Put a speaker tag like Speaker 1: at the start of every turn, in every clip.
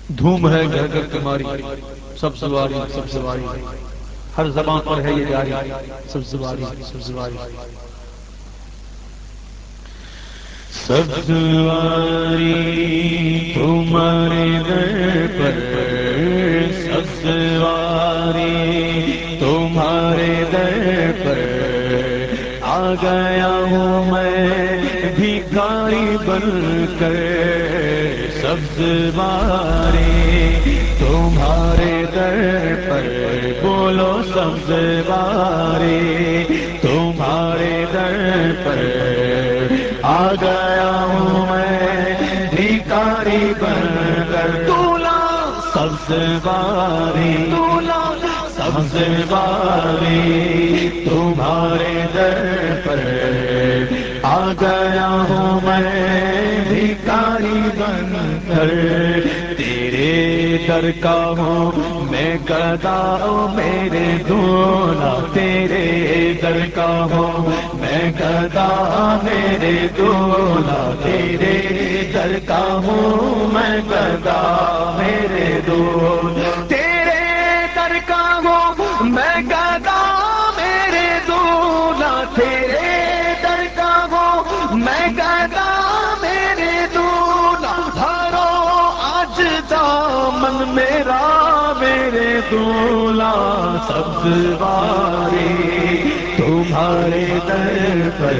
Speaker 1: دھوم ہے گھر گھر تمہاری، سب سواری سب سواری، ہر زبان پر ہے یہ جاری، سب سواری سب سواری. سب سواری تمہارے در پر، سب سواری تمہارے در پر، آ گیا ہوں میں بھکاری بن کر. سبز باری تمہارے در پر، بولو سبز باری تمہارے در پر، آ گیا ہوں میں بھکاری بن کر. دولا سبز باری دولا سبز باری تمہارے در پر، آ گیا ہوں میں بھکاری بن کر. تیرے در کا ہوں میں گدا میرے دولا، تیرے در کا ہوں میں گدا میرے دولا، تیرے در کا ہوں میں گدا میرے دولا. تیرے در کا ہوں میں گدا میرے دولا، تیرے در کا ہوں میں گدا میرے دولا. بھرو آج دامن میرا میرے دولا، سبز باری تمہارے در پر،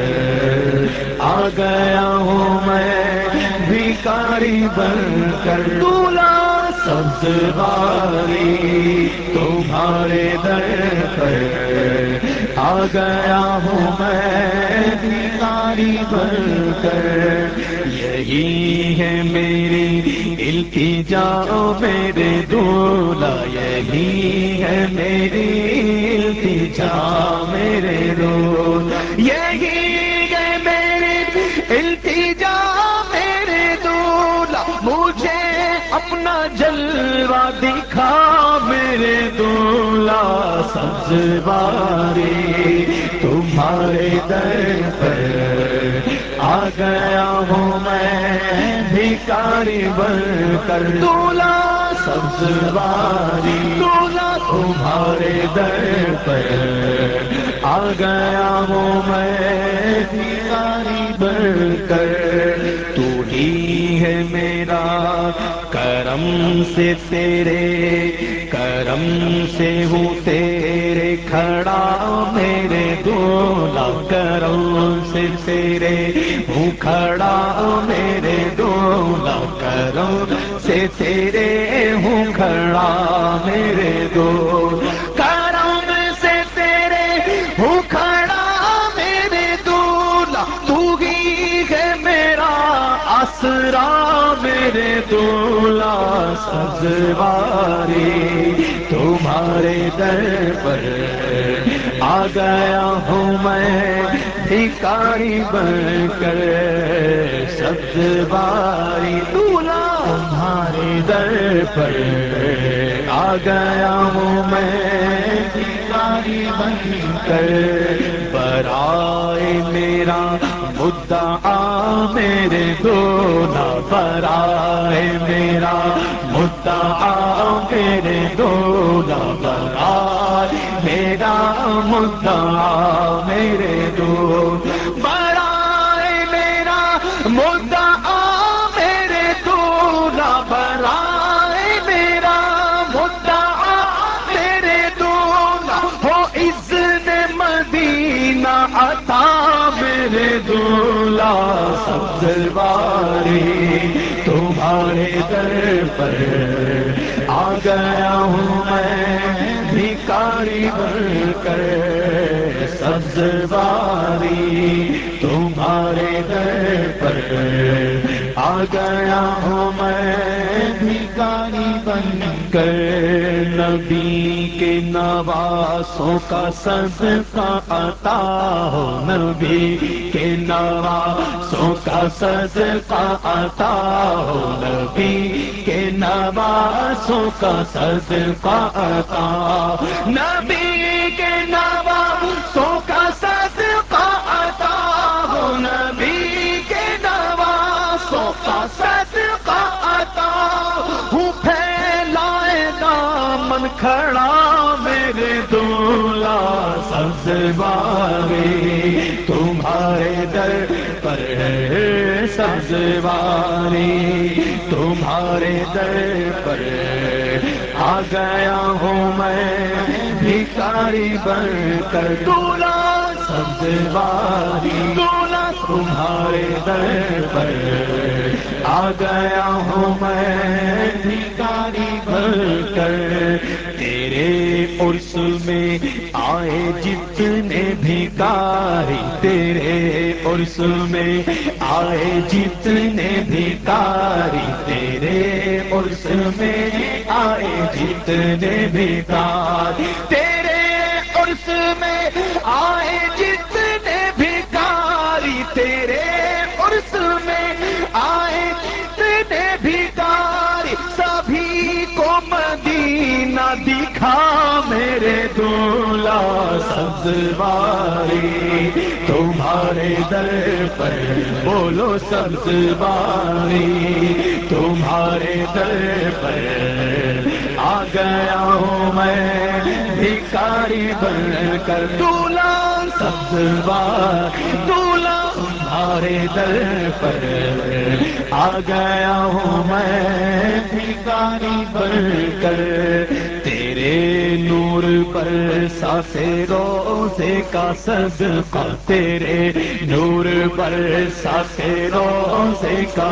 Speaker 1: آ گیا ہوں میں بھکاری بن کر. دولا سبز باری تمہارے در پر، آ گیا ہوں میں بھکاری بن کر. یہی ہے میری التجا میرے دولا، یہی ہے میری التجا میرے دولا، یہی ہے میری التجا میرے دولا. مجھے اپنا جلوہ دکھا میرے دولا، سبز باری تمہارے در پر، آ گیا ہوں میں بھکاری بن کر. دولا سبز باری دولا تمہارے در پر، آ گیا ہوں میں بھکاری بن کر. تو ہی ہے میرا کرم سے تیرے کرم سے ہوں تیرے کھڑا میرے دولا، کرم سے تیرے ہوں کھڑا میرے دولا، کرم سے تیرے ہوں کھڑا میرے دولا. کرم سے تیرے ہوں کھڑا میرے دولا، تو ہی ہے میرا آسرا میرے دولا. سبز باری تمہارے در پر، آ گیا ہوں میں بھکاری بن کر. سبز باری دولا تمہارے در پر، آ گیا ہوں میں بھکاری بن کر. برائے میرا مدعا میرے دولا، برائے میرا مدعا میرے دولا، برائے میرا مدعا میرے دولا. برائے میرا مدعا میرے دولا، برائے میرا مدعا میرے دولا. ہو اذن مدینہ عطا میرے دولا، سبز باری تمہارے در پر، آ گیا ہوں میں بھکاری بن کر. سبز باری تمہارے در پر، آ گیا ہوں میں بھکاری بن کر. نبی کے نواسوں کا صدقہ عطا ہو، نبی کے نواسوں کا صدقہ عطا ہو، نبی کے نواسوں کا صدقہ عطا ہو، نبی کے نواسوں کا صدقہ عطا ہو، نبی کے نواسوں کا صدقہ عطا ہو. بن کھڑا میرے دولا سبز باری تمہارے در پر ہے سبز باری تمہارے در پر آ گیا ہوں میں بھکاری بن کر دولا سبز باری دولا تمہارے در پر آ گیا ہوں میں بھکاری بن کر تیرے عرس میں آئے جتنے بھکاری تیرے عرس میں آئے جتنے بھکاری تیرے عرس میں آئے جتنے بھکاری تیرے عرس میں آئے جتنے بھکاری تیرے عرس میں آئے جتنے بھکاری سبھی کو مدینہ دکھا میرے دولا سبز باری تمہارے در پر بولو سبز باری تمہارے در پر آ گیا ہوں میں بھکاری بن کر دولا سبز باری دولا تمہارے در پر آ گیا ہوں میں بھکاری بن کر تیرے نور پر ساسے روزے کا صدقہ تیرے نور پر ساسے روزے کا